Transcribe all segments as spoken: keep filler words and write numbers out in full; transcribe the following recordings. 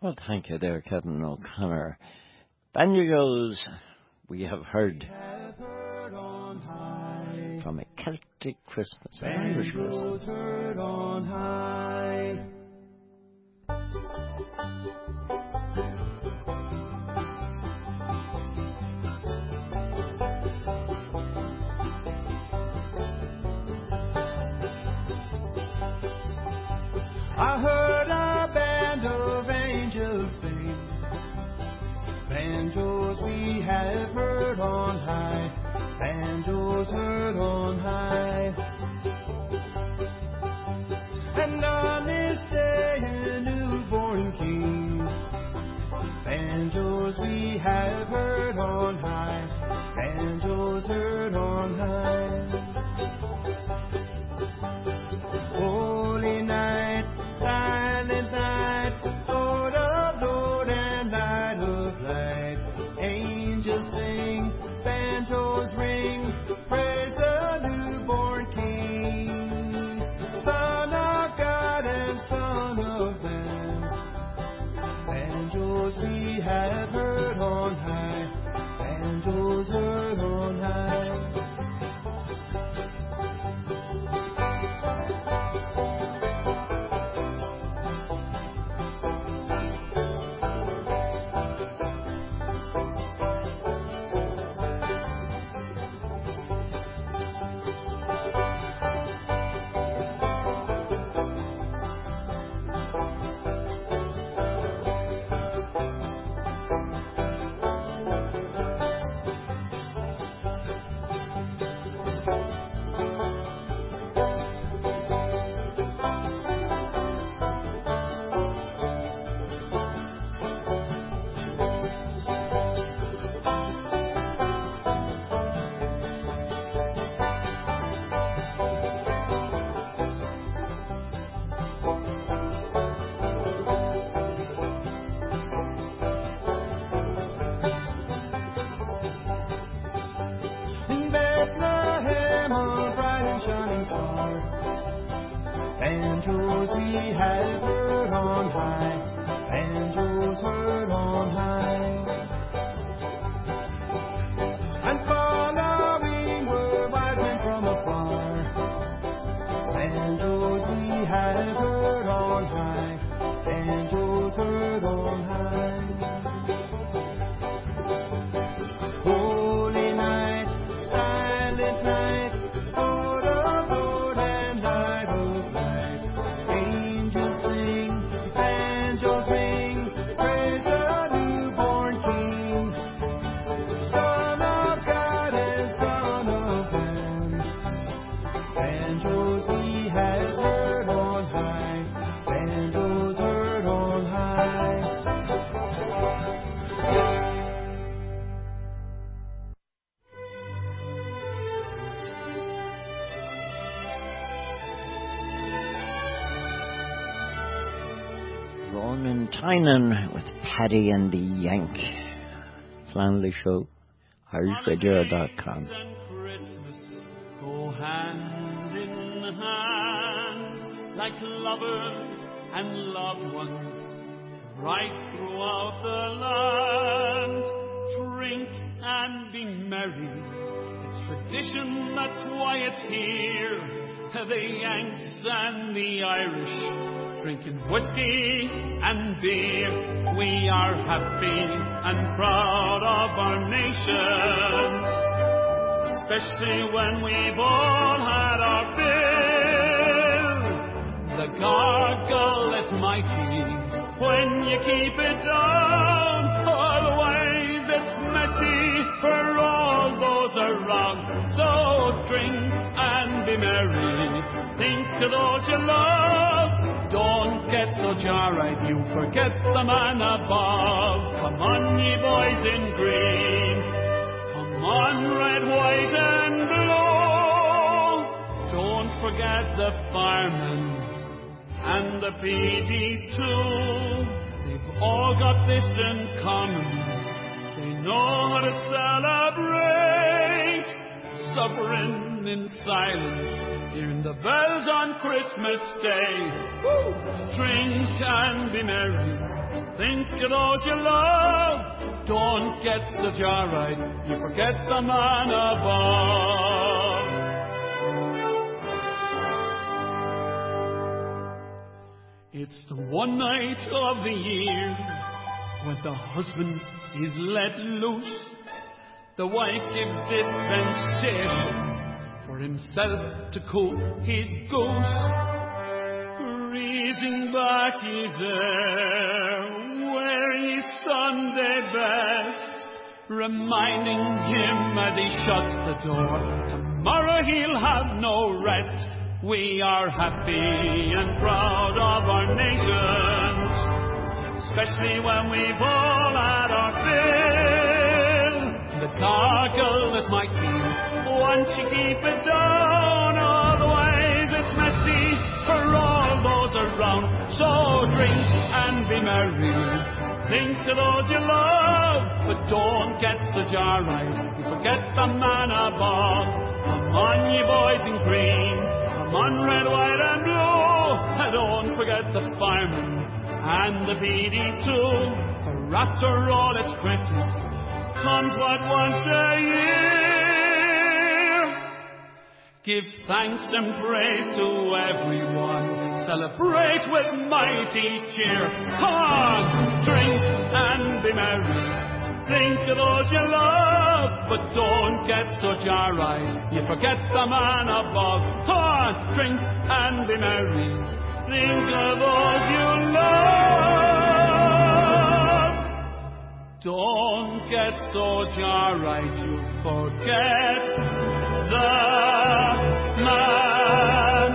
Well, thank you there, Kevin O'Connor. Banjos, we have heard from A Celtic Christmas, an Irish Christmas. Heard on high. I heard a band of angels sing, banjos we have heard on high, banjos heard on high. And on this day a newborn king, banjos we have heard on high, banjos heard on high. Holy night, silent night, Lord of Lord and light of light. Angels sing, banjos ring, praise the newborn King. Son of God and Son of Man, banjos we have heard on high, banjos heard on high. Banjos we have heard on high, banjos heard on high. And following were wise men from afar, banjos we have heard on high, banjos heard on high. Holy night, silent night, Lord of Lord and light of light. Angels sing, banjos ring, praise the newborn King. Son of God and Son of Man, banjos we have heard on high, banjos heard on high. Ronan Tynan with Paddy and the Yank. Flanley Show, Irish Radio dot com. And Christmas go hand in hand, like lovers and loved ones, right throughout the land. Drink and be merry, it's tradition, that's why it's here. The Yanks and the Irish, drinking whiskey and beer. We are happy and proud of our nations, especially when we've all had our fill. The gargle is mighty when you keep it down, otherwise it's messy for all those around. So drink and be merry, think of those you love. Don't get so jarred you forget the man above. Come on, ye boys in green, come on, red, white and blue. Don't forget the firemen and the P Ds too. They've all got this in common, they know how to celebrate. Suffering in silence hearing the bells on Christmas Day. Woo! Drink and be merry, think of those you love. Don't get so jarred, you forget the man above. It's the one night of the year when the husband is let loose. The wife gives dispensation for himself to cook his goose. Freezing back his hair, wearing his Sunday best, reminding him as he shuts the door, tomorrow he'll have no rest. We are happy and proud of our nations, especially when we've all had our fill. The cargill is mighty, once you keep it down, otherwise it's messy for all those around. So drink and be merry, think of those you love, but don't get so jarred, you forget the man above. Come on, ye boys in green, come on, red, white and blue, and don't forget the firemen and the P Ds too. For after all it's Christmas, comes but once a year. Give thanks and praise to everyone, celebrate with mighty cheer. Come on, drink and be merry, think of those you love, but don't get so jarred, you forget the man above. Come on, drink and be merry, think of those you love. Don't get so jarred, you forget the man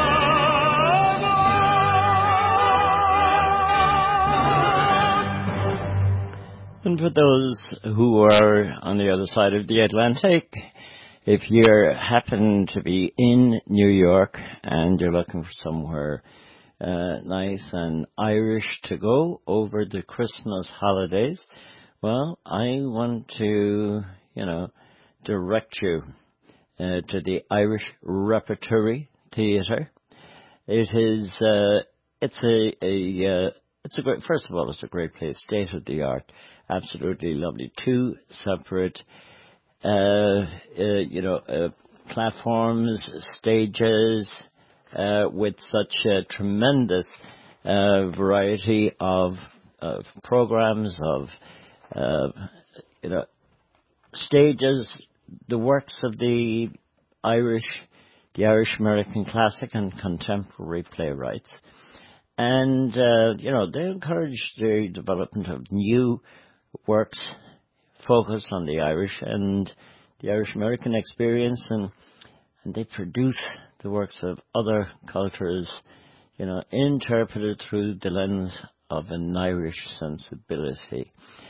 above. And for those who are on the other side of the Atlantic, if you happen to be in New York and you're looking for somewhere uh, nice and Irish to go over the Christmas holidays, well, I want to, you know, direct you uh, to the Irish Repertory Theatre. It is, uh, it's a, a uh, it's a great, first of all, it's a great place, state of the art, absolutely lovely. Two separate, uh, uh, you know, uh, platforms, stages, uh, with such a tremendous uh, variety of, of programs, of, uh, you know, stages, the works of the Irish, the Irish American classic and contemporary playwrights. And, uh, you know, they encourage the development of new works focused on the Irish and the Irish American experience, and, and they produce the works of other cultures, you know, interpreted through the lens of an Irish sensibility.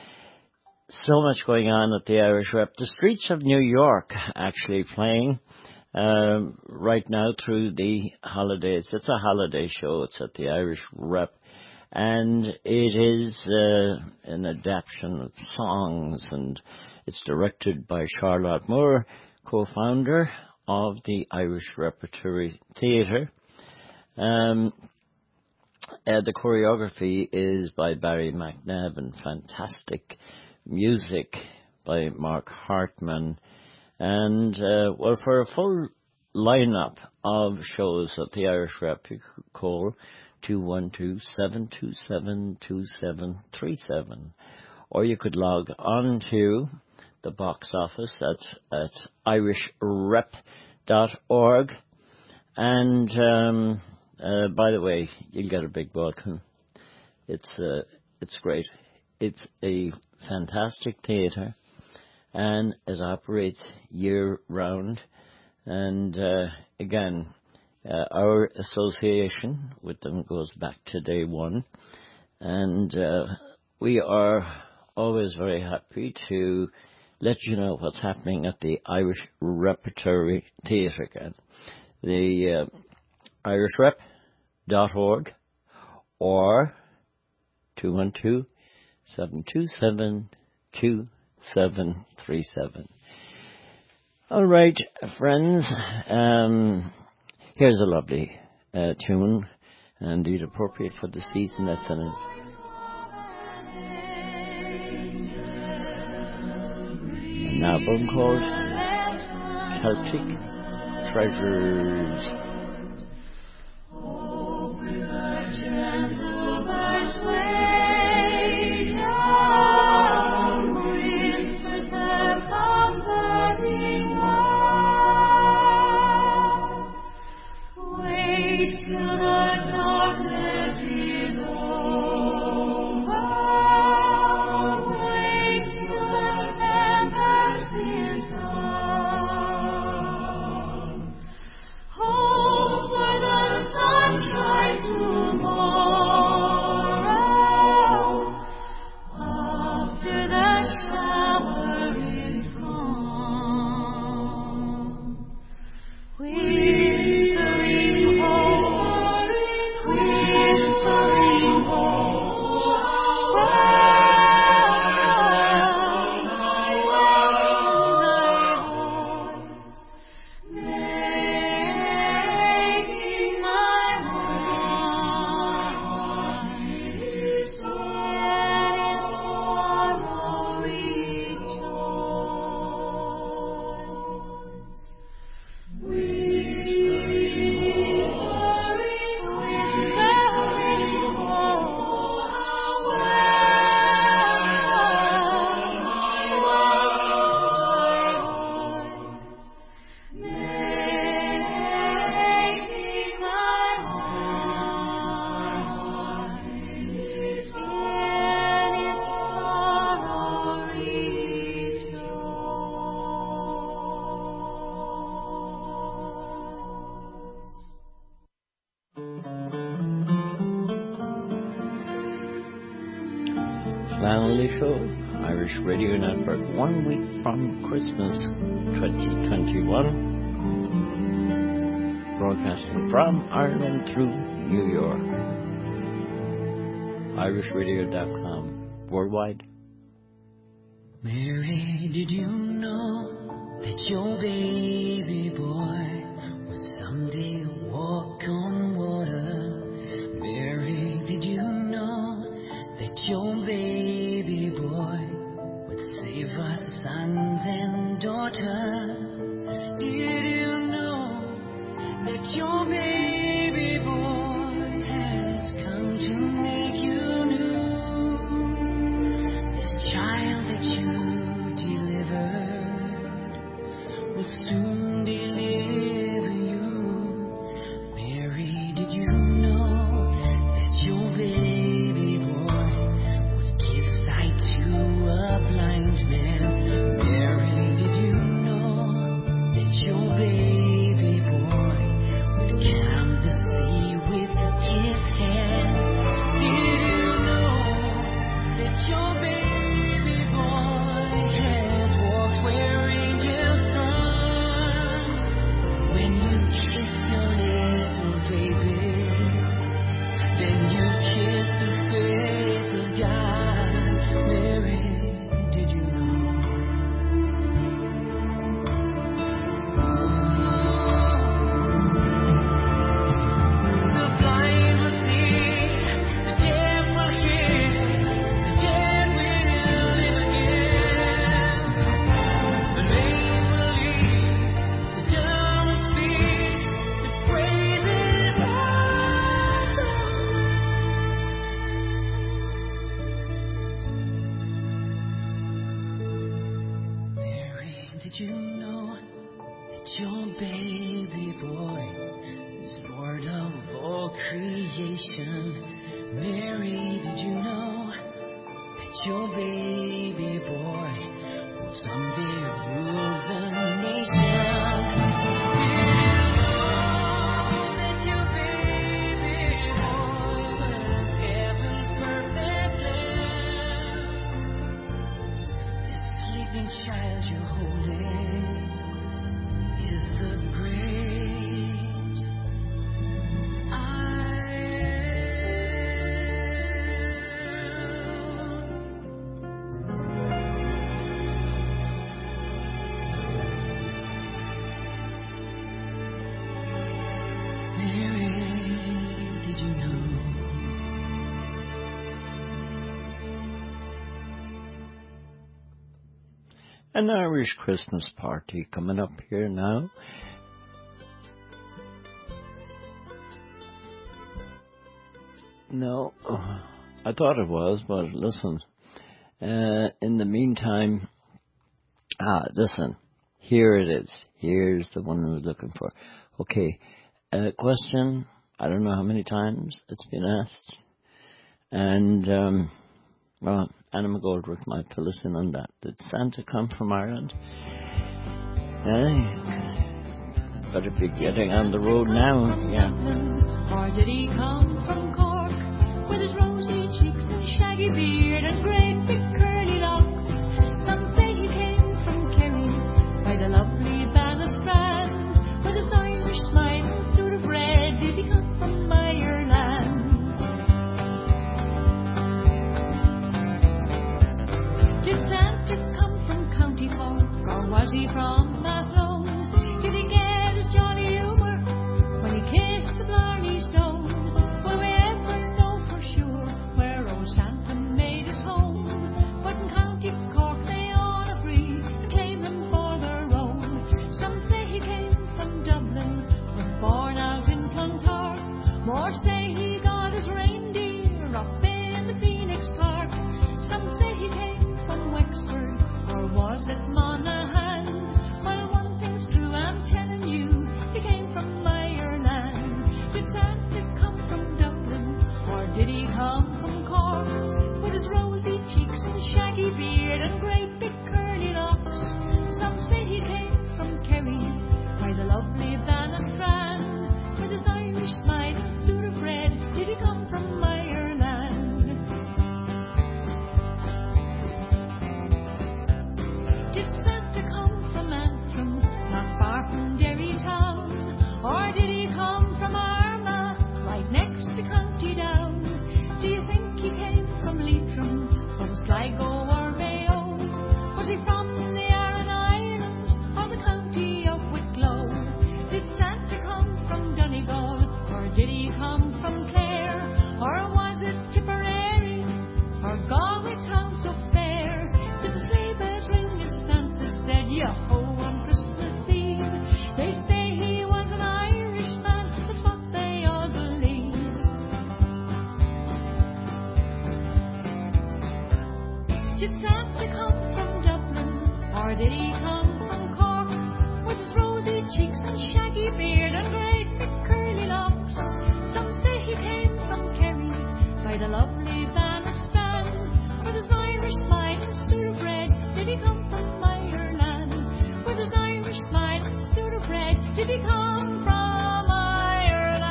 So much going on at the Irish Rep. The streets of New York actually playing um, right now through the holidays. It's a holiday show. It's at the Irish Rep. And it is uh, an adaptation of songs, and it's directed by Charlotte Moore, co-founder of the Irish Repertory Theatre. Um, uh, the choreography is by Barry McNabb, and fantastic music by Mark Hartman. And, uh, well, for a full lineup of shows at the Irish Rep, you could call two one two, seven two seven, two seven three seven. Or you could log on to the box office at, at irish rep dot org. And, um, uh, by the way, you'll get a big welcome. It's, uh, it's great. It's a fantastic theatre, and it operates year-round. And uh, again, uh, our association with them goes back to day one. And uh, we are always very happy to let you know what's happening at the Irish Repertory Theatre again. The uh, irish rep dot org or two one two, seven two seven, two seven three seven. All right, friends. Um, Here's a lovely uh, tune, indeed appropriate for the season that's in it. An album called Celtic Treasures. Lanley Show, Irish Radio Network, one week from Christmas twenty twenty-one, broadcasting from Ireland through New York. irish radio dot com, worldwide. Mary, did you know that your baby boy would someday walk on water? Mary, did you know that your baby boy would save us sons and daughters? Did you know that your baby boy has come to make you new? This child that you delivered will soon deliver you. Mary, did you know that your baby boy would give sight to a blind man? Mary, did you know that your baby boy would calm the sea with his hand? Did you know that your baby boy has walked where angels run? When you kiss your little baby, then you kiss the face of God. Mary, did you know? The blind will see, the deaf will hear, the dead will live again. The lame will leap, the dumb will speak, the praises of the Mary, did you know that your baby boy is Lord of all creation? Mary, did you know that your baby boy will someday rule the nation? Did you know that your baby boy was heaven's perfect lamb? This sleeping child you're holding is the great I am. know. An Irish Christmas party coming up here now. No, I thought it was, but listen. Uh, in the meantime, ah, listen. Here it is. Here's the one we were looking for. Okay, uh, question. I don't know how many times it's been asked. And, um, well, Anna McGoldrick might fill us in on that. Did Santa come from Ireland? Eh, better be getting on the road now. Yeah. Or did he come from Cork with his rosy cheeks and shaggy beard and great big curly locks? Some say he came from Kerry by the lovely Bannistrand with his Irish smile and suit of red. Did he come from Ireland? Did Santa come from County Cork, or was he from Athlone? Did he get his jolly humour when he kissed the Blarney Stone? Will we ever know for sure where old Santa made his home? But in County Cork they all agree and claim him for their own. Some say he came from Dublin, was born out in Clontarf. More say he got his reindeer up in the Phoenix Park. Some say he came from Wexford, or was it Monaghan? Well, one thing's true, I'm telling you, he came from Ireland. Did Santa come from Dublin, or did he come from Cork? With his rosy cheeks and shaggy beard and great big curly locks. Some say he came from Kerry by the lovely Bannistrand with his Irish smile and suit of red. Did he come from Ireland? Did Santa come from Antrim, not far from Derry town? Or did he come from Armagh, right next to County Down? Do you think he came from Leitrim, from Sligo or Mayo? Was he from the Aran Islands, or the county of Wicklow? Did Santa come from Donegal, or did he come from Clare? Or was it Tipperary, or Galway town so fair? Did the sleigh bells ring as Santa said, yo-ho, on Christmas Eve? They say he was an Irishman, that's what they all believe. Did Santa come from Dublin, or did he come from Cork? With his rosy cheeks and shaggy beard and great big curly locks. Some say he came from Kerry by the lovely Bannistrand with his Irish smile and suit of red. Did he come from Ireland? With his Irish smile and suit of red. Did he come from Ireland?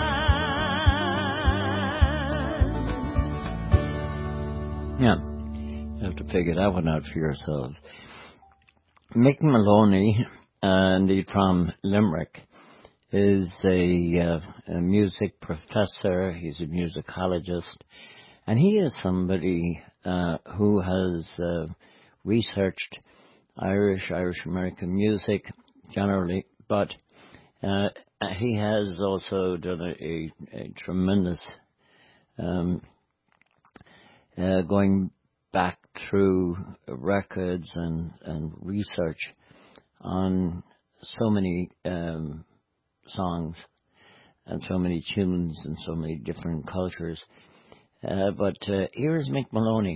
Yeah. You have to figure that one out for yourselves. Mick Maloney, uh, indeed from Limerick, is a, uh, a music professor. He's a musicologist, and he is somebody uh, who has uh, researched Irish, Irish American music generally, but uh, he has also done a, a, a tremendous um, uh, going back through records and, and research on so many um, songs and so many tunes and so many different cultures. Uh, but uh, here is Mick Maloney.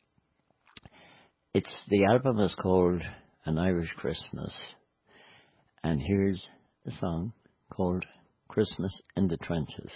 It's the album is called An Irish Christmas, and here's a song called Christmas in the Trenches.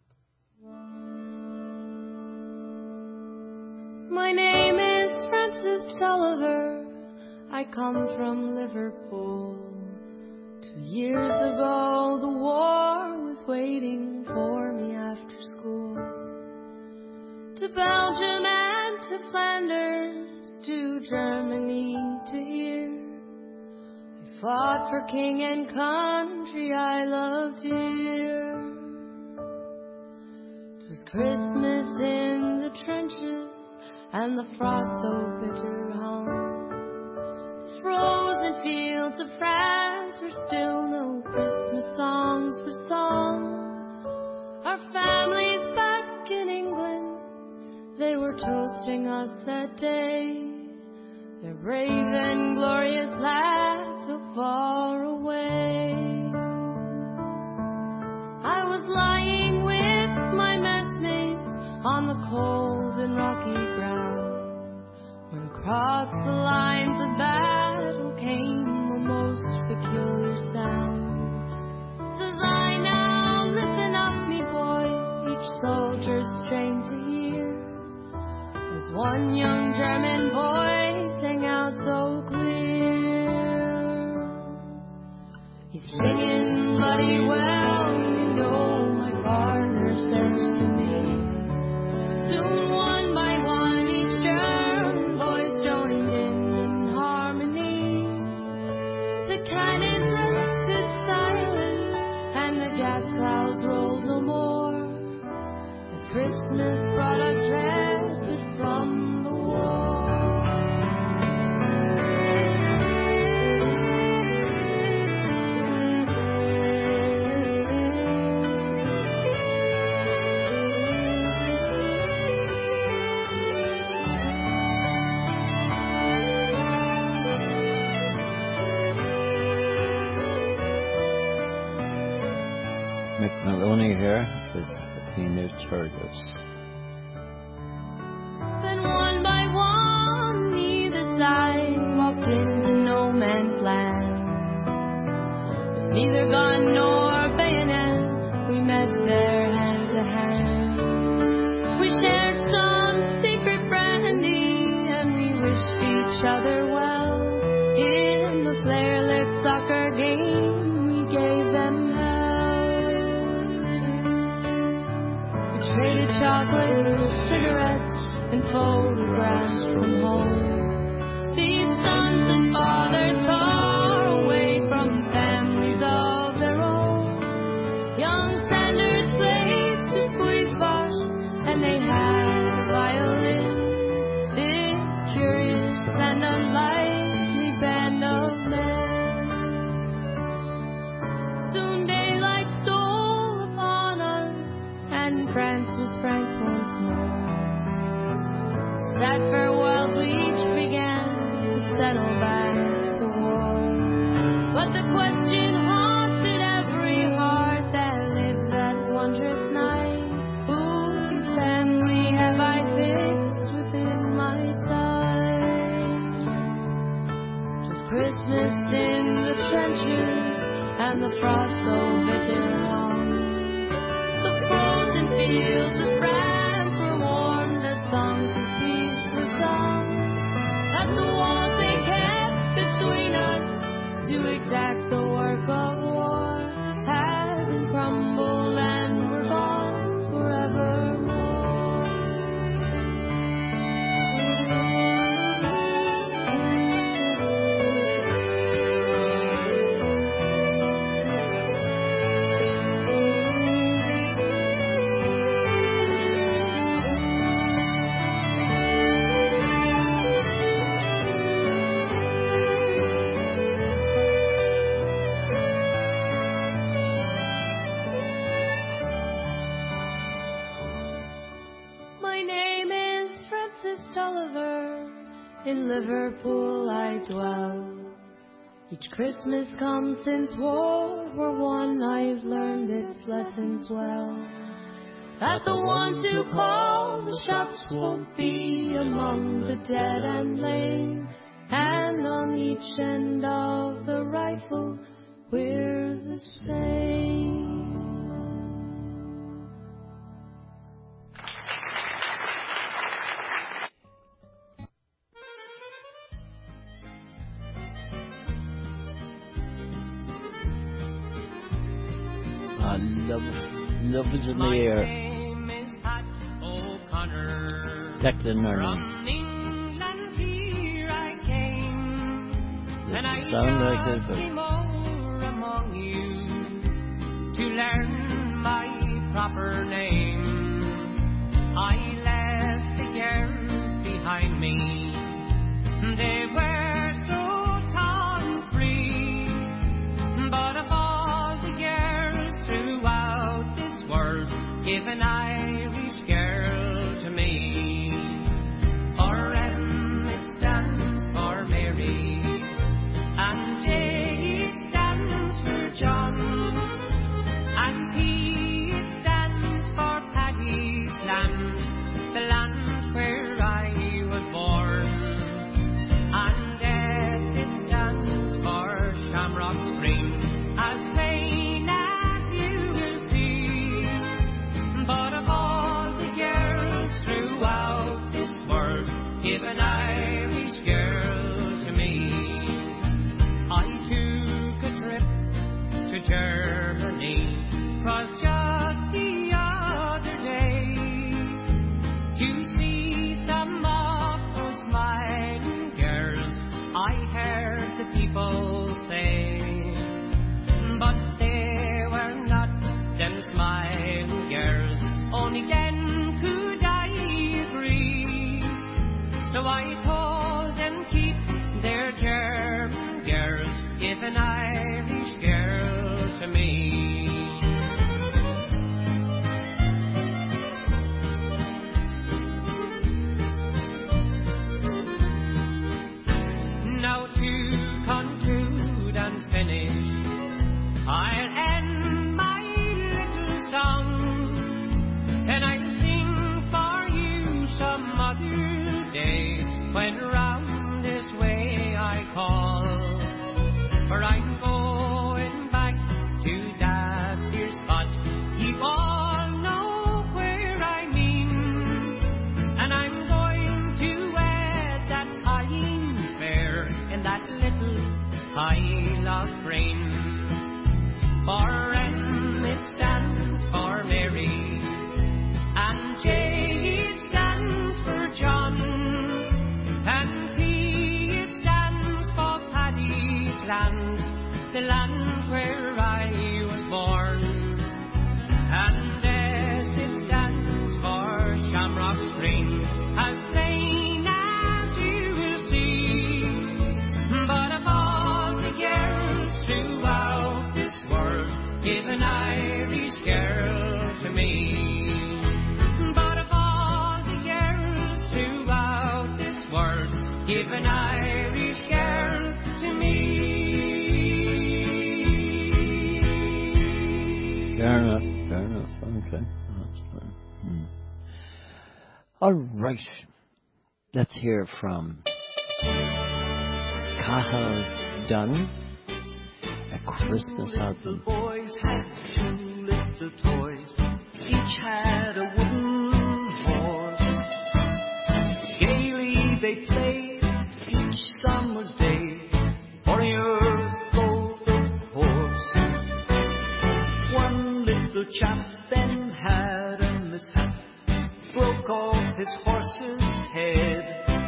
My name is Frances Tulliver. I come from Liverpool. Two years ago the war was waiting for me after school. To Belgium and to Flanders, to Germany, to here. I fought for king and country I loved here. It was Christmas in the trenches, and the frost so bitter hung. The frozen fields of France where still no Christmas songs were sung. Our family toasting us that day. Their brave and glorious lads so far away. I was lying with my messmates on the cold and rocky ground when across the lines of battle came a most peculiar sound. Says I, now listen up, me boys, each soldier's trained to hear, as one young German boy sang out so clear. He's singing bloody well, you know, my partner says to me. Soon one by one each German voice joined in in harmony. The cannons rested silent and the gas clouds rolled no more, as Christmas brought us respite from the war. Mick Maloney here with the Peanut Turgis. Then one by one, either side walked into no man's land. With neither gun nor bayonet, we met there hand to hand. We shared some secret brandy, and we wished each other well. In the flare-lit soccer game, we gave them hell. Traded chocolate, cigarettes, and photographs from home. These sons and fathers far away from families of their own. Young Sanders played to squeeze bars, and they had a violin. This curious and unlikely band of men. Soon daylight stole upon us, and France was France once more. Sad farewells we each began to settle back to war. But the question haunted every heart that lived that wondrous night. Whose family have I fixed within my sight? 'Twas Christmas in the trenches, and the frost so bitter long. The frozen fields of France were warmed as songs of peace were sung. At the walls they kept between us to exact the work of war, had been crumbled and were gone forevermore. My name is Francis Tulliver, in Liverpool I dwell. Each Christmas comes since World War One, I've learned its lessons well. That the ones who call the shots won't be among the dead and lame, and on each end of the rifle we're the same. I love, love is in the air. name is Pat O'Connor. Declan Nerney. From England here I came. Does and I it sound like just this? Or? came over among you to learn my proper name. I left the years behind me. They were so tall and free. But of all the years throughout this world, give an Irish girl to me. throughout this world. Give an Irish girl to me. I took a trip to Germany, 'twas just the other day, to see some of those smiling girls I heard the people say. But they were not them smiling girls, only then could I agree. So I told them keep their German girls, give an Irish girl to me. Now to conclude and finish, I'll end my little song, and I'll sing for you some other day, when round this way I call. For I'm going back to that dear spot, you all know where I mean, and I'm going to wed that fine fair in that little Isle of Grain. For M it stands for Mary, and J it stands for John, and P it stands for Paddy's land, the land where I was born, and S it stands for Shamrock Spring, as plain as you will see. But of all the girls throughout this world, give an Irish girl to me. But of all the girls throughout this world, give an Irish girl to me. Fair enough, fair enough, okay. That's fine. Hmm. All right, let's hear from Cathal Dunn, A Christmas Two Album. little boys had two little toys. Each had a wooden horse. Gaily they played each summer's day. Warriors both of course. One little chap then had a mishap, broke off his horse's head,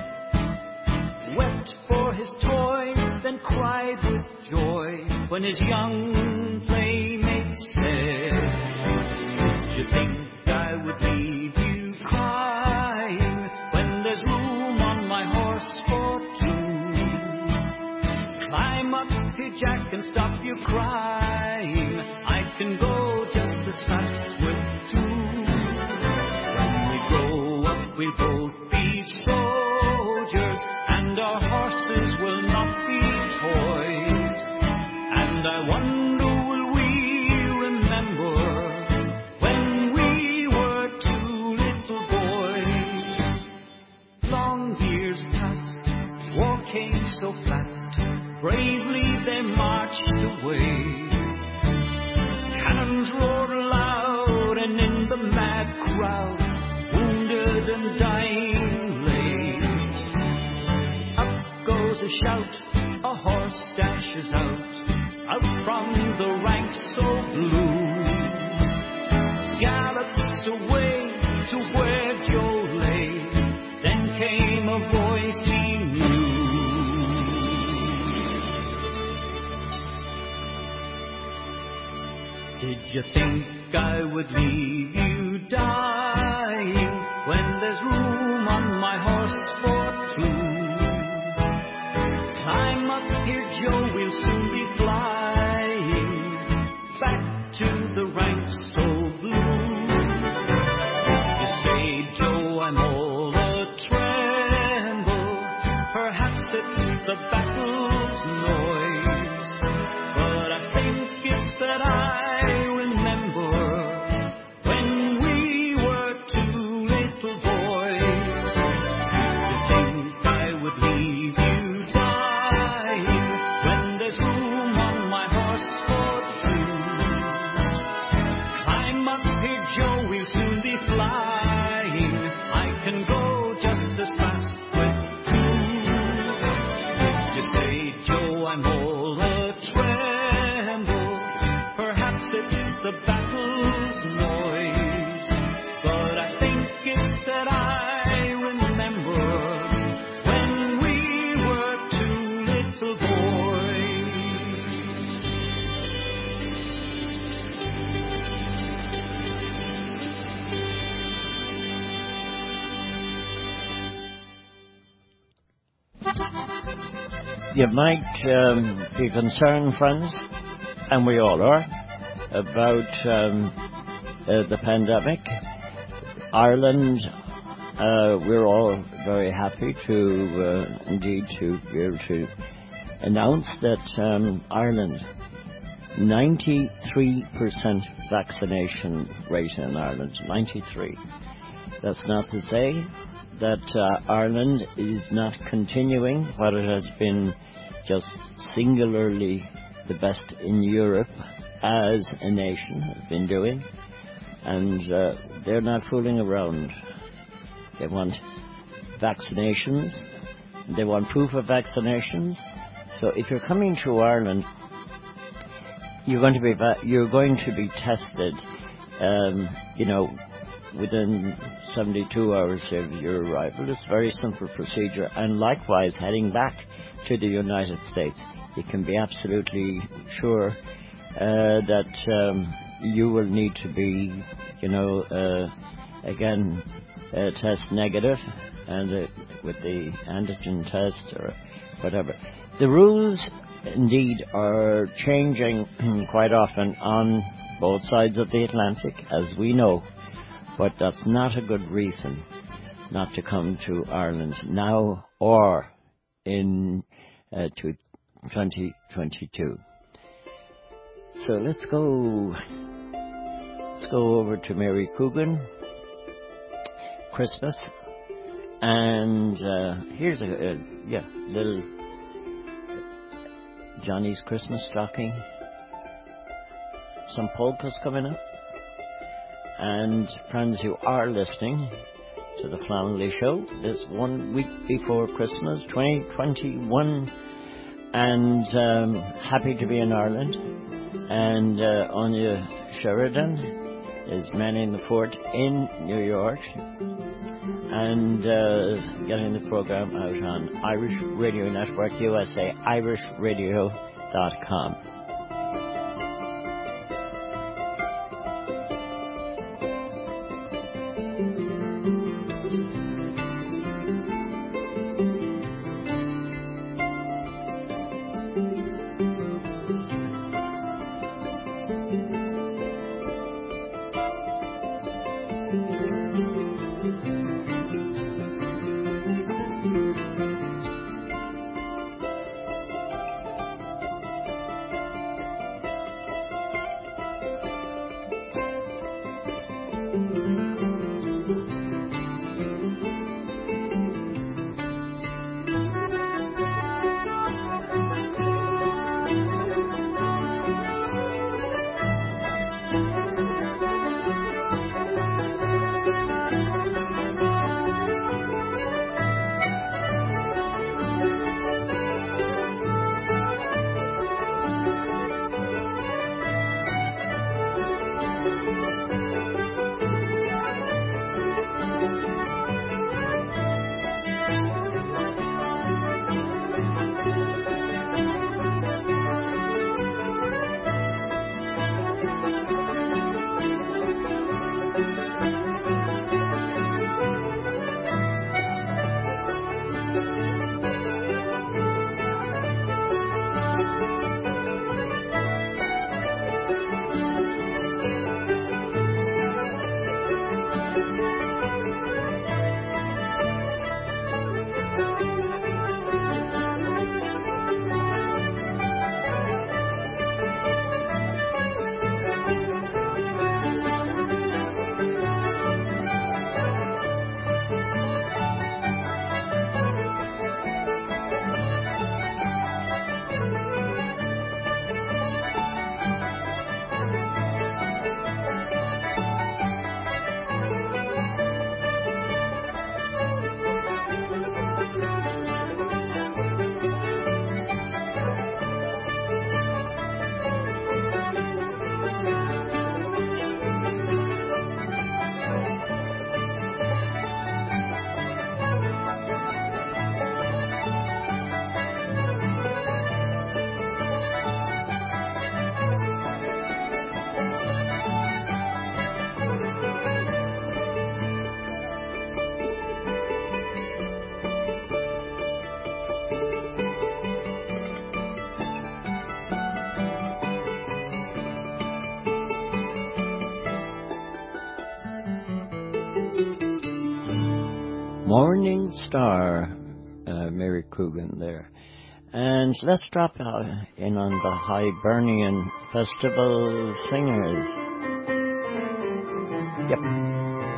wept for his toy, then cried with joy when his young playmate said, "Did you think I would leave you crying when there's room on my horse for two? Climb up here, Jack, and stop your crying. I can go just as fast with two. When we grow up, we'll both be soldiers, and our horses will not be toys. And I wonder, will we remember when we were two little boys? Long years passed, war came so fast, bravely they marched away. Cannons roared loud, and in the mad crowd, wounded and dying lay. Up goes a shout, a horse dashes out, out from the ranks so blue. Gallops away to where Joe lay, then came a voice he knew. Did you think I would leave you dying when there's room on my horse for two? Climb up here, Joe, we'll soon be flying back to the ranks so blue. You say, Joe, I'm all a-tremble, perhaps it's the battle's noise, but I think it's that I remember when we were two little boys. Did you think I would leave you dying when there's room on my horse for two? Climb up here, Joe, we'll soon be flying. I can You might um, be concerned, friends, and we all are, about um, uh, the pandemic. Ireland, uh, we're all very happy to, uh, indeed, to be able to announce that um, Ireland, ninety-three percent vaccination rate in Ireland, ninety-three. That's not to say that uh, Ireland is not continuing what it has been just singularly the best in Europe as a nation has been doing, and uh, they're not fooling around. They want vaccinations, they want proof of vaccinations. So if you're coming to Ireland, you're going to be va- you're going to be tested, um, you know, within seventy-two hours of your arrival. It's a very simple procedure, and likewise, heading back to the United States, you can be absolutely sure uh, that um, you will need to be, you know, uh, again, uh, test negative, and uh, with the antigen test or whatever. The rules, indeed, are changing quite often on both sides of the Atlantic, as we know. But that's not a good reason not to come to Ireland now or in uh, to twenty twenty-two. So let's go. Let's go over to Mary Coogan. Christmas, and uh, here's a, a yeah little Johnny's Christmas stocking. Some polkas coming up. And friends who are listening to the Flannelly Show, this one week before Christmas, twenty twenty-one, and um, happy to be in Ireland. And uh, Anya Sheridan is manning the fort in New York and uh, getting the program out on Irish Radio Network U S A, irish radio dot com. Morning Star, uh, Mary Coogan there. And let's drop uh, in on the Hibernian Festival Singers. Yep.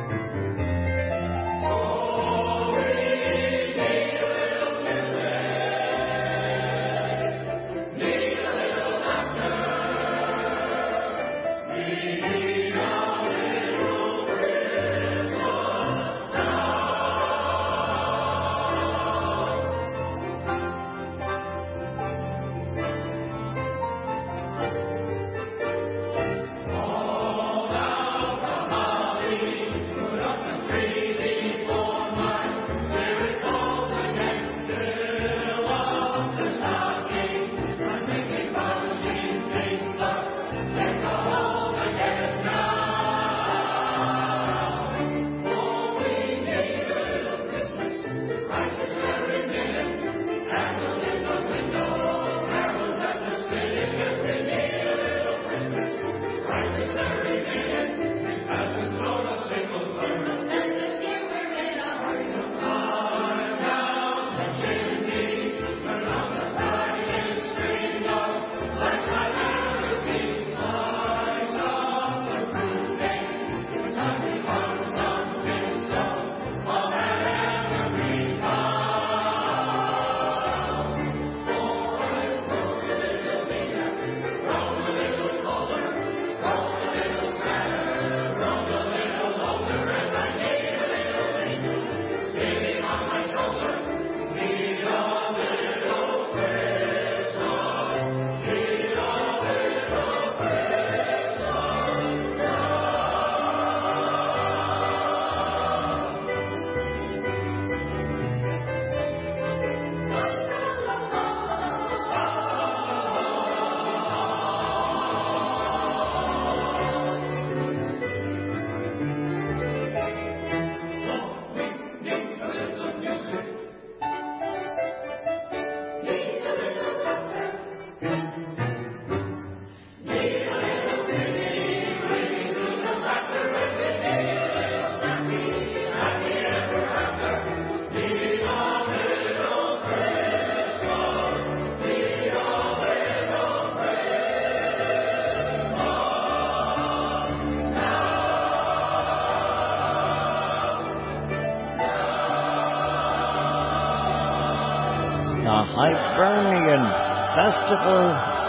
Hibernian Festival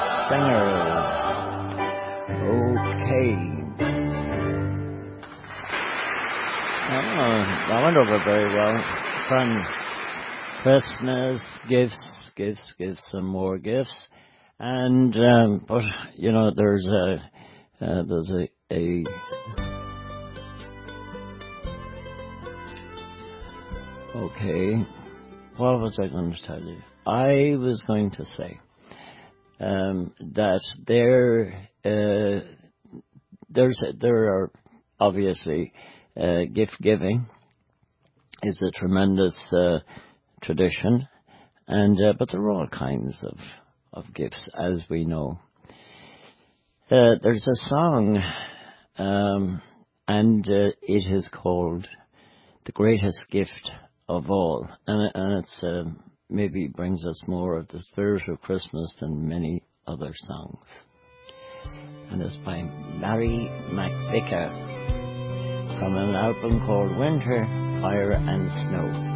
Singers. Okay. Oh, that went over very well. Fun. Christmas, gifts, gifts, gifts, some more gifts. And, um, but, you know, there's a, uh, there's a, a, okay. What was I going to tell you? I was going to say um, that there, uh, there's there are obviously uh, gift giving is a tremendous uh, tradition, and uh, but there are all kinds of of gifts, as we know. Uh, there's a song, um, and uh, it is called "The Greatest Gift of All," and, and it's uh, maybe brings us more of the spirit of Christmas than many other songs. And it's by Mary McVicker from an album called Winter, Fire and Snow.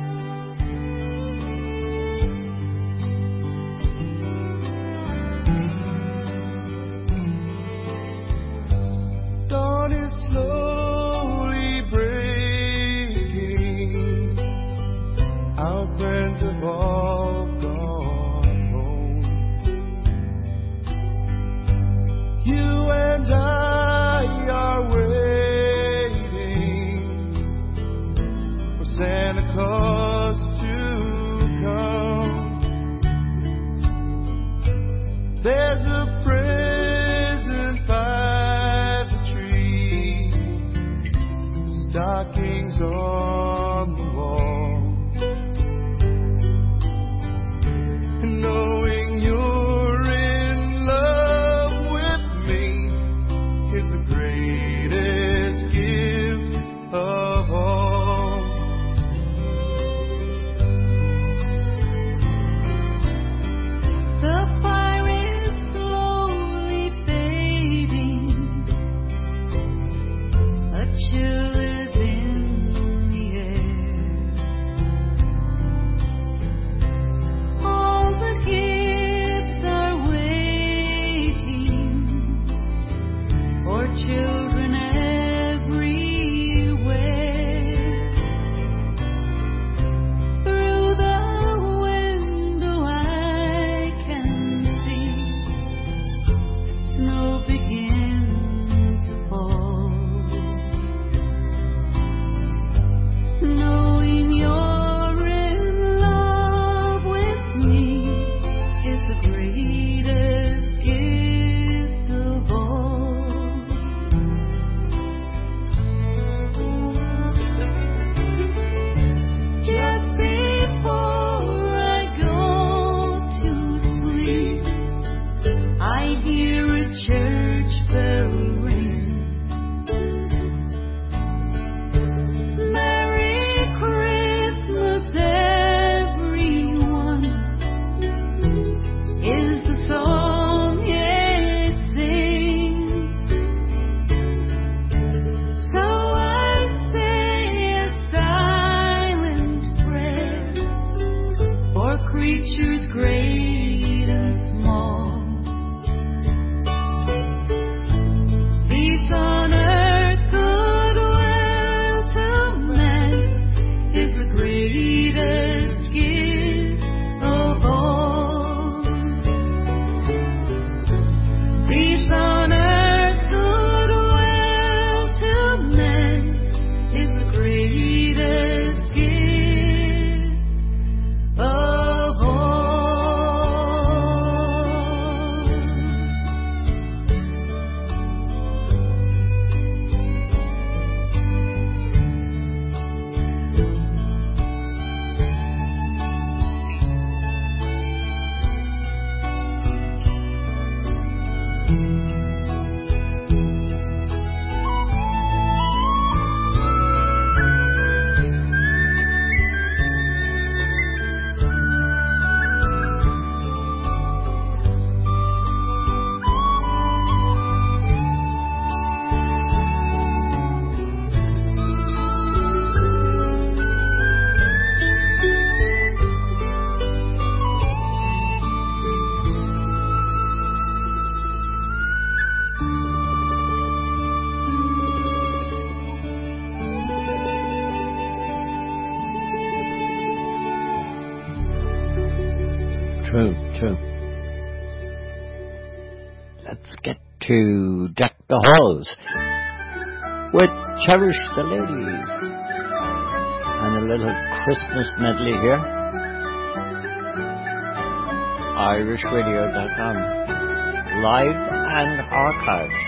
True, true. Let's get to Deck the Halls with Cherish the Ladies and a little Christmas medley here. Irish Radio dot com, live and archived.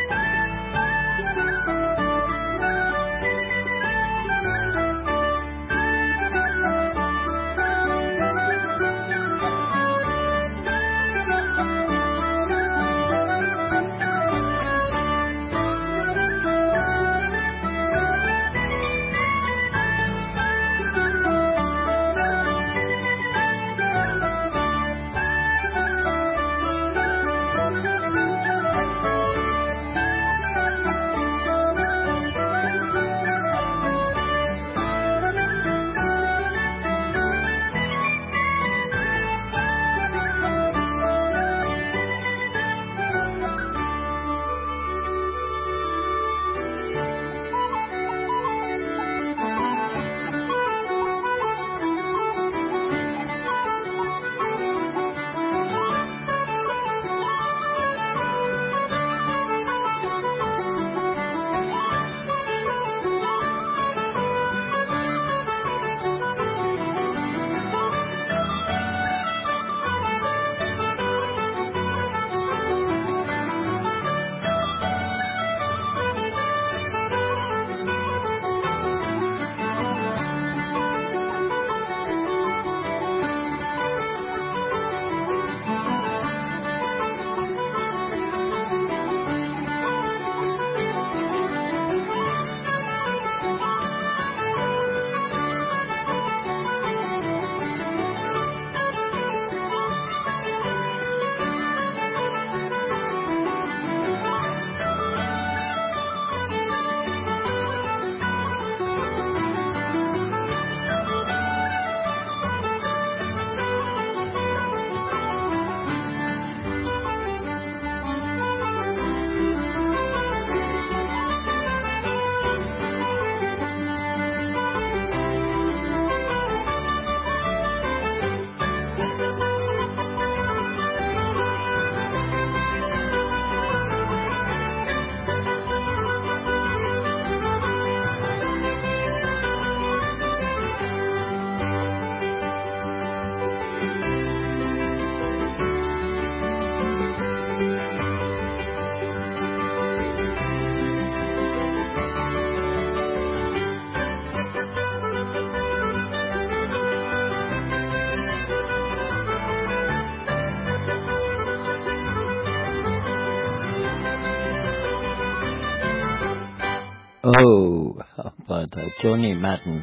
Oh, how about that? Joni Madden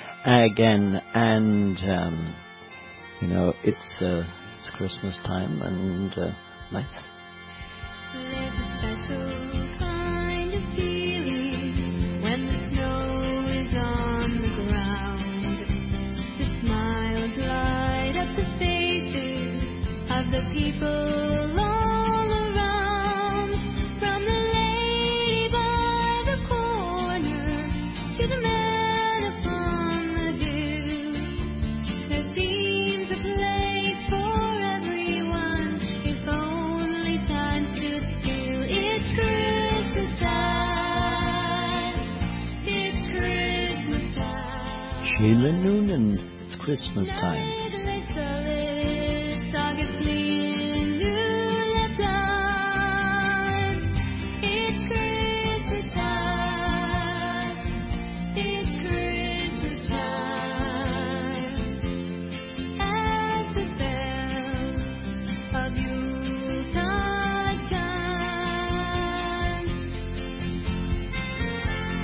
again, and um, you know it's uh, it's Christmas time, and uh, let's. There's a special kind of feeling when the snow is on the ground. The smiles light up the faces of the people all around. From the lady by the corner to the man upon the hill, there seems a place for everyone if only time stood still. It's Christmas time. It's Christmas time. Sheila Noonan, it's Christmas time.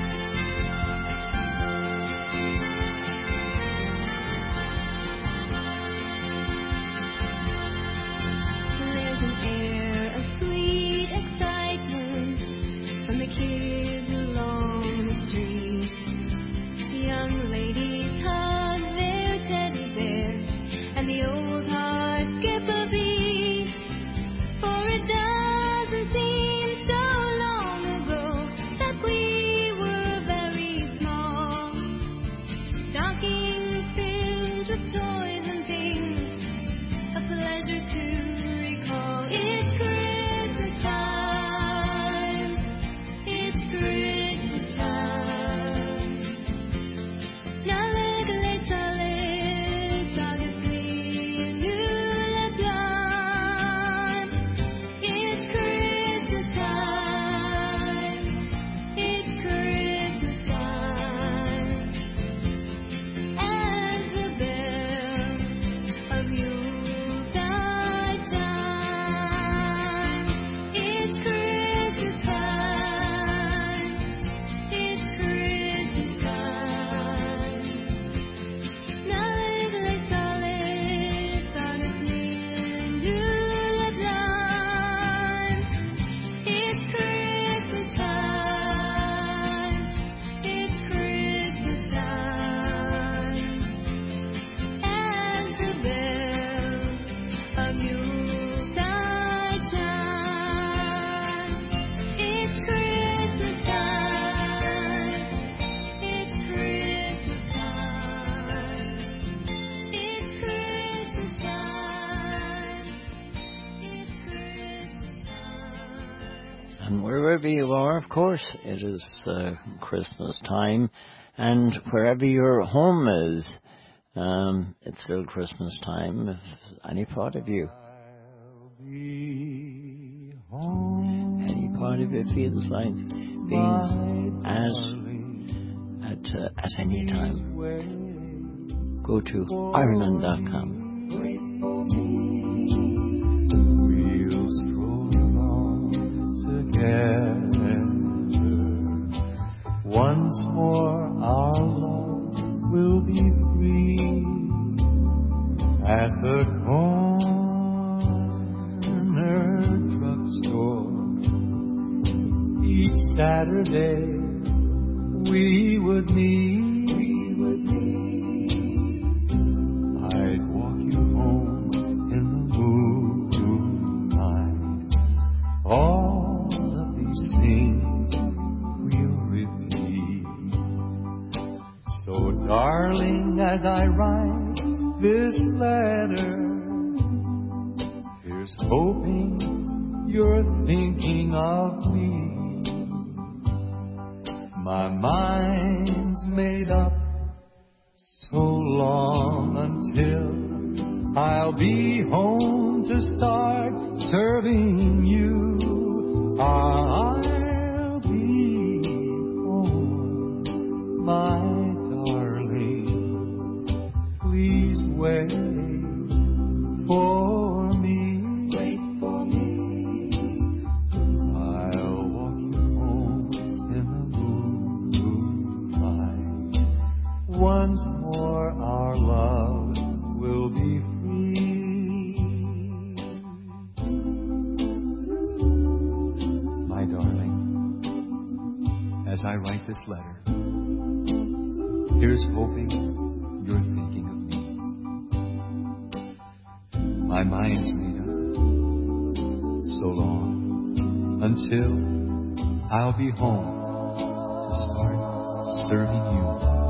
Thank you. And wherever you are, of course, it is uh, Christmas time. And wherever your home is, um, it's still Christmas time. If any part of you, any part of you feels like being as at, uh, at any time, go to Ireland dot com. We'll stroll along together. Once more our love will be free at the corner drugstore. Each Saturday we would meet. We would meet. I'd walk you home in the moonlight. All of these things we'll repeat. So, darling, as I write this letter, here's hoping you're thinking of me. My mind's made up so long until I'll be home to start serving you. I'll be home, my darling. Please wait for me. Wait for me. I'll walk you home in the moonlight. Once more our love will be free. My darling, as I write this letter, here's hoping you're thinking of me. My mind's made up so long until I'll be home to start serving you.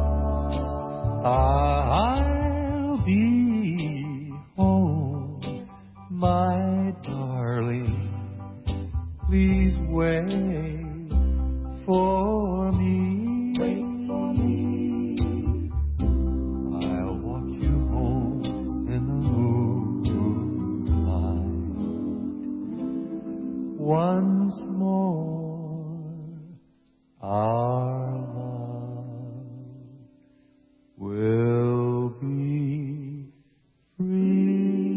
I'll be home, my darling. Please wait for me. Wait for me. I'll walk you home in the moonlight. Once more, our love will be free.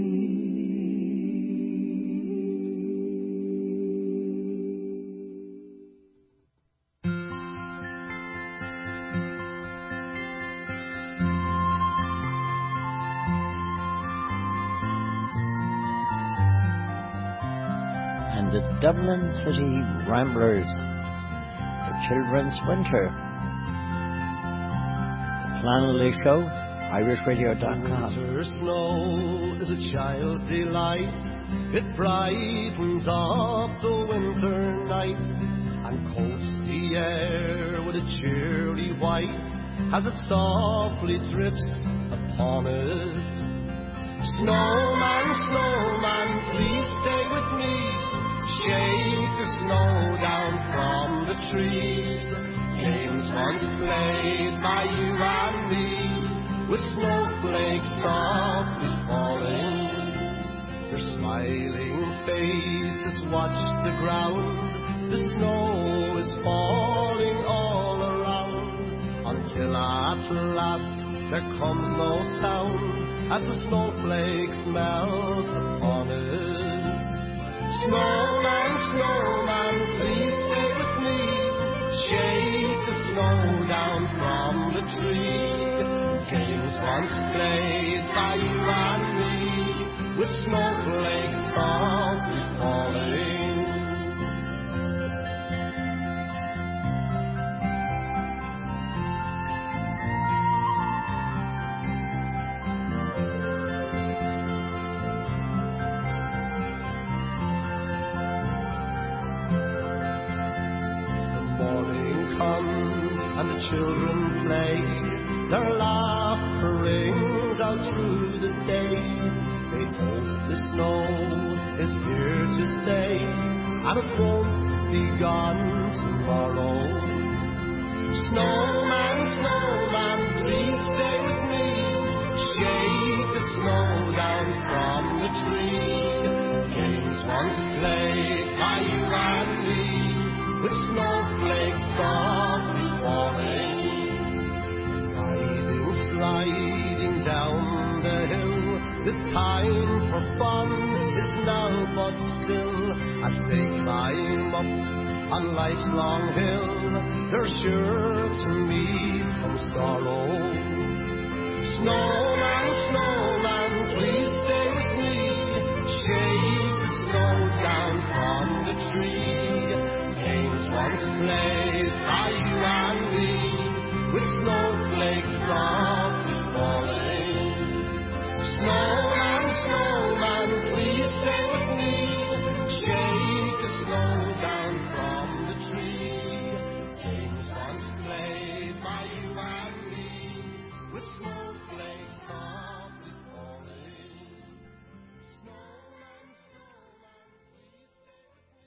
And the Dublin City Ramblers, the Children's Winter. Flannelly Show, Irish Radio dot com. Winter snow is a child's delight. It brightens up the winter night and coats the air with a cheery white as it softly drips upon it. Snowman, snowman, please stay with me. Shake the snow down from the tree. Games once played by you and me, with snowflakes softly falling. Your smiling faces watch the ground. The snow is falling all around, until at last there comes no sound as the snowflakes melt upon it. Snowman, snowman, please stay with me. Shake the snow down from the tree. Games once played by you and me, with snowflakes softly falling. The morning comes and the children play. Their laughter rings out through the day. They hope the snow is here to stay, and it won't be gone The time for fun is now, but still, as they climb up on life's long hill, they're sure to meet some sorrow. Snowman, snowman, please stay with me. Shake the snow down from the tree. Games once played by you and me, with snowflakes softly falling. Snowman, snowman, please stay with me. Shake the snow down from the tree. Games once played by you and me, with snowflakes softly falling. Snowman, snowman, please stay with me.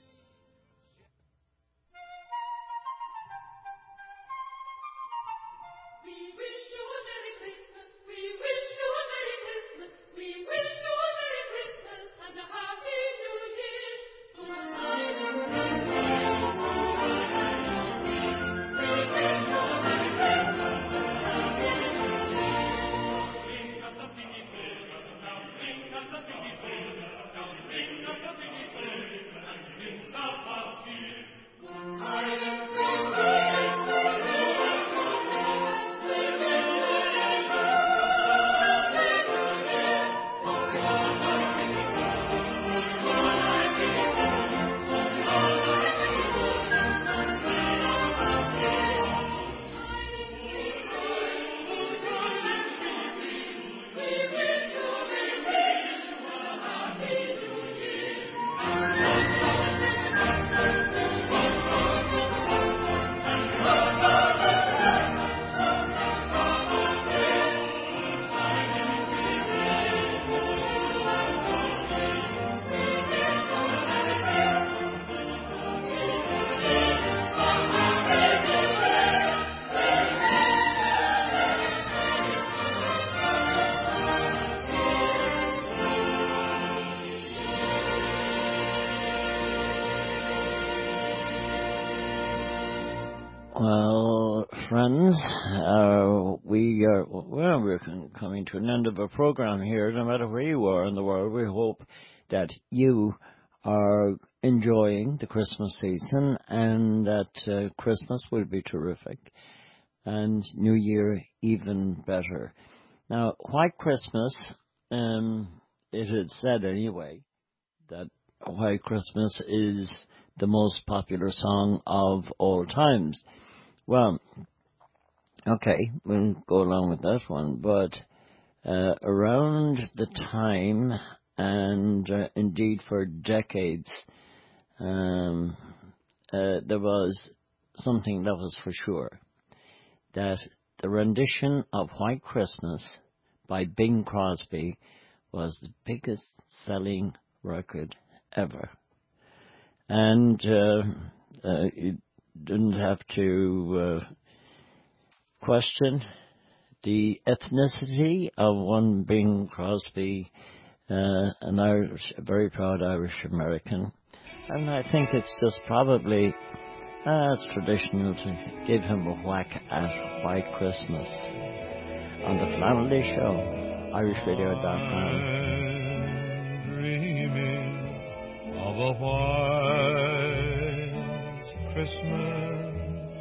We wish you a Merry Christmas. We wish you a Merry Christmas. We wish you a Merry Christmas and a Happy New Year. Good tidings we bring, we wish you a Merry Christmas and a Happy New Year. Bring us a piggy bring us a down, bring us a piggy bring us a down, bring us a piggy bring and bring some of cheer. Good tidings we bring, we Well, friends, uh, we are, well, we're coming to an end of our program here. No matter where you are in the world, we hope that you are enjoying the Christmas season and that uh, Christmas will be terrific and New Year even better. Now, White Christmas, um, it is said anyway that White Christmas is the most popular song of all times. Well, okay, we'll go along with that one, but uh, around the time, and uh, indeed for decades, um, uh, there was something that was for sure, that the rendition of White Christmas by Bing Crosby was the biggest selling record ever. And uh, uh, you didn't have to uh, question the ethnicity of one Bing Crosby, uh, an Irish, a very proud Irish American. And I think it's just probably uh, it's traditional to give him a whack at White Christmas on the Flannery Show, irish radio dot com. I'm dreaming of a white Christmas,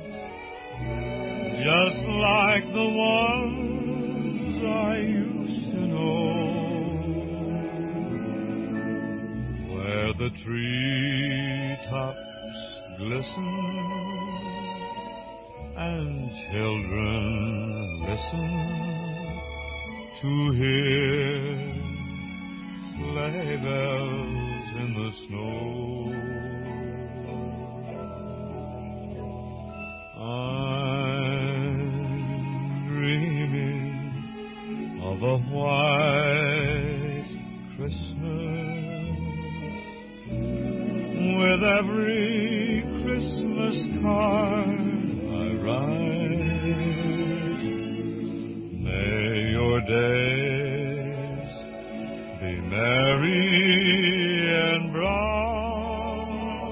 just like the ones I used to know, where the treetops glisten and children listen to hear sleigh bells in the snow. I'm dreaming of a white Christmas, with every Christmas card I write. May your days be merry and bright,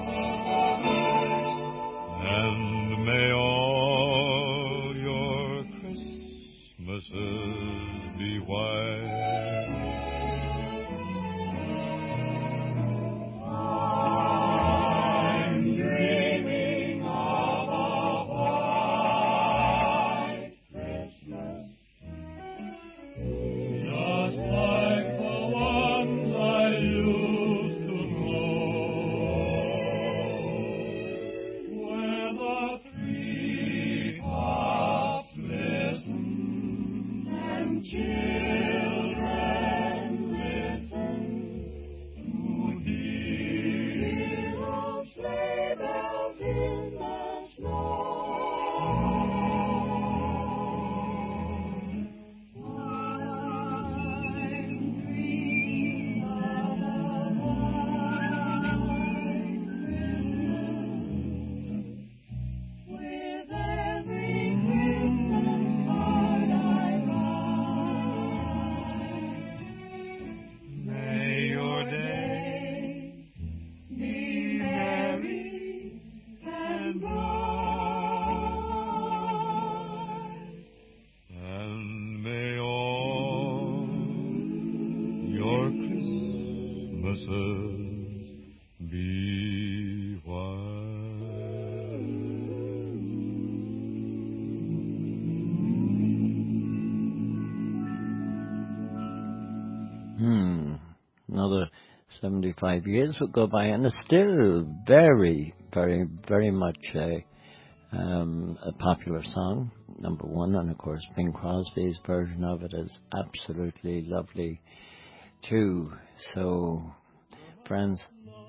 and may all your Christmases be white. Christmas be white. Hmm. Another seventy-five years would go by, and it's still very, very, very much a, um, a popular song, number one, and of course Bing Crosby's version of it is absolutely lovely too. So, friends,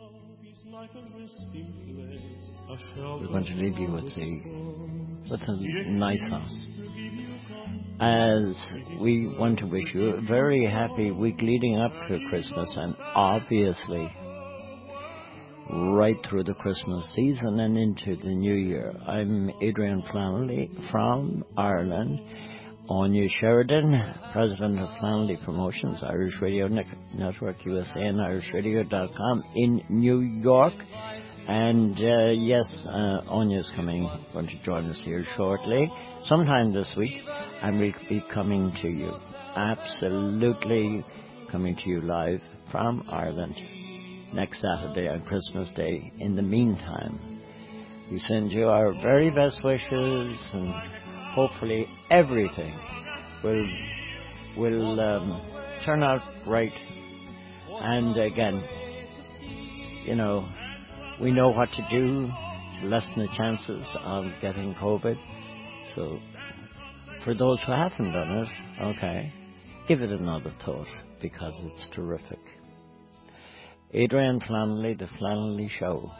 we're going to leave you with the, with a nice song, as we want to wish you a very happy week leading up to Christmas, and obviously right through the Christmas season and into the new year. I'm Adrian Flannelly from Ireland. Anya Sheridan, President of Flannelly Promotions, Irish Radio Network U S A and irish radio dot com in New York. And uh, yes, uh, Anya's coming, going to join us here shortly, sometime this week, and we'll be coming to you, absolutely coming to you live from Ireland next Saturday on Christmas Day. In the meantime, we send you our very best wishes, and hopefully everything will will um, turn out right. And again, you know, we know what to do to lessen the chances of getting COVID. So for those who haven't done it, okay, give it another thought, because it's terrific. Adrian Flannelly, The Flannelly Show.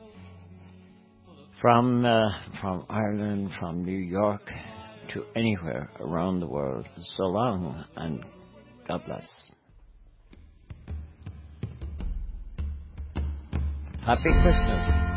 From, uh, from Ireland, from New York, to anywhere around the world. So long, and God bless. Happy Christmas.